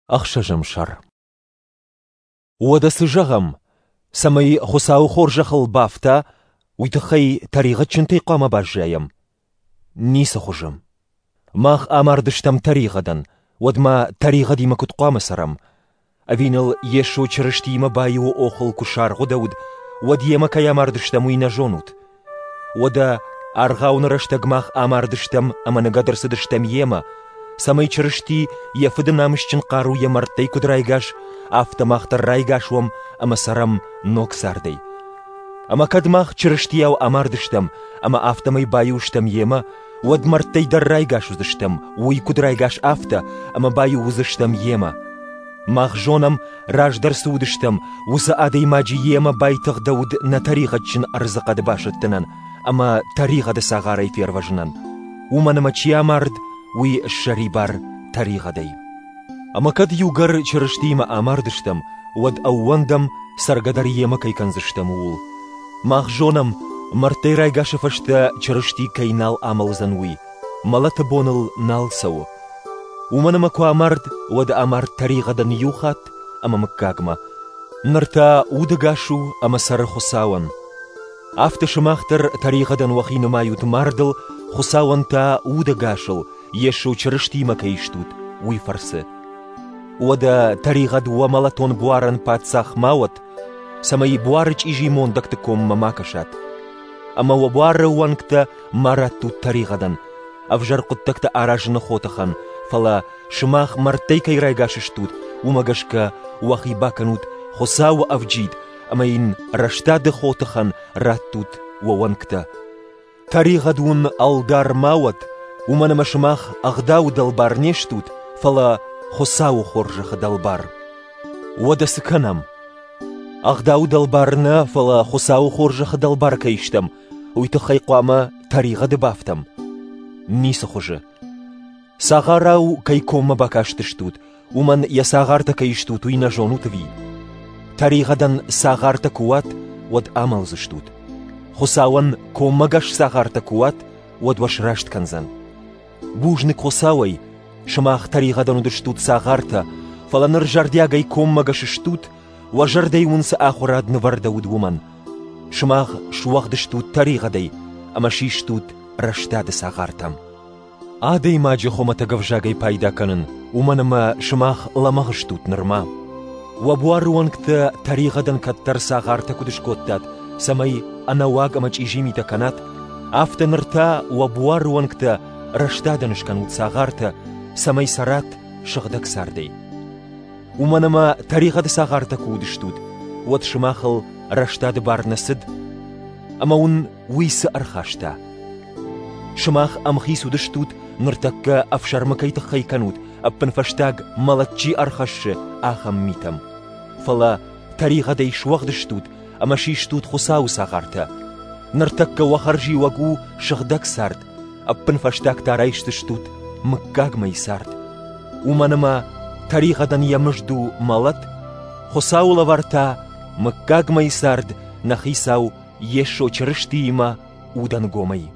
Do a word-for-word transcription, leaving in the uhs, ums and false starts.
Ахшажым шар. Уадасы жағам, самай хусау хор жақыл бафта, уйтықай тариға чынтай қама бажайым. Ниса хужым. Мах амардыштам тариғадан, уадма тариға дима күтқамы сарам. Авиныл ешу чырыштима байу оқыл кушар ғудауд, уад ема кай амардыштам уйна жонут. Уада арғаунырыштагмах амардыштам аманагадырсыдыштам ема, самай чырышти ефыдынамышчын қару емарттай күдрайгаш, автомахтар райгашуам ама сарам ноксардай. Ама кадмах чырыштияу амардыштам, ама автомай баюштам ема, уад марттай дар райгашуздыштам, уй күдрайгаш авто, ама баю узыштам ема. Мах жонам раждар судыштам, уза адай маджи ема байтық дауд на тарихатчын арзақады башыттынан, ама тарихады сағарай ферважынан. Уманама чиамард, уй шарибар тарихадай. Ама кад югар чырыштима амардыштам, уад ауандам саргадар ема кайканзыштам ул. Мах жонам мартай райгашыфашта чырышти кайнал амалзан уй, малата боныл налсау. Уманама куамард уад амард тарихадан юхат, ама маккагма. Нарта удагашу ама сары хусауан. Афта шымахтар тарихадан вахинамают мардыл, хусауан та удагашыл, ешу чырыштима кайштут, уй фарсы. Уада тарихад уамалатон буаран патсах мауат, самай буарыч ижимон дактыком мамакашат. Ама уабуары уанкта мараттут тарихадан, авжарқуттакта аражыны хотахан, фала шымах мартай кайрайгашыштут, умагашка уахибаканут хосау авджид, ама ин раштады хотахан раттут уауанкта. Тарихадун алдар мауат, уманама шымах агдау далбар нештут, фала хосау хоржаха далбар. Уада сыканам. Агдау далбарна фала хосау хоржаха далбар кайштам, уйтахай қуама тарихады бафтам. Ниса хожы. Сағарау кайкома бакаштыштут, уман я сағарта кайштут уйна жонут ви. Тарихадан сағарта куат, уад амалзыштут. Хосауан коммагаш сағарта куат, уад вашрашт канзан. Бужны хосауай, шымах тарихадан удыштут сағарта, фаланыр жардягай коммагашыштут, уажардай унса ахурадны вардауд уман. Шымах шуахдыштут тарихадай, ама шиштут раштады сағартам. Адай маджи хомата гавжагай пайда канын, уманама шымах ламағыштут нырма. Уабуар уанкта тарихадан каттар сағарта кудышкоттат, самай анауаг амач ижимита канат, афта нырта уабуар уанкта раштадан шканут сағарта, самай сарат шығдак сардай. Уманама тарихады сағарта кудыштут, уат шымахыл раштады барнасыд, ама ун уйсы архашта. Шымах амхи судыштут, ныртакка афшармакайтық хайканут, аппын фаштаг малатчи архашы ахам митам. Фала тарихадай шуахдыштут, ама шиштут хусау сағарта. Ныртакка уахаржи вагу шығдак сард, аппын фаштаг тарайштыштут, мыккагмай сард. Уманама тарихадан ямыжду малат, хусаула варта, мыккагмай сард, нахисау ешо чырыштима удан гомай.